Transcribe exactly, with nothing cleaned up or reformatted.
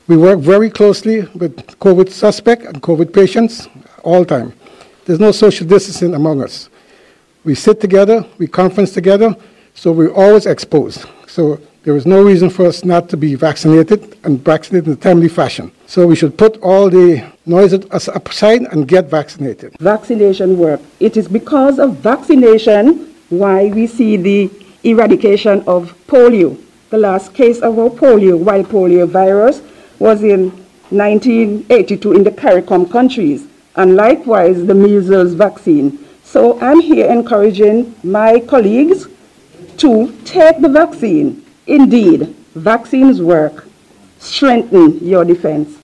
We work very closely with COVID suspect and COVID patients all the time. There's no social distancing among us. We sit together, we conference together, so we're always exposed. So there is no reason for us not to be vaccinated and vaccinated in a timely fashion. So we should put all the noise aside and get vaccinated. Vaccination work. It is because of vaccination why we see the eradication of polio. The last case of polio, wild polio virus, was in nineteen eighty-two in the CARICOM countries, and likewise the measles vaccine. So I'm here encouraging my colleagues to take the vaccine. Indeed, vaccines work. Strengthen your defense.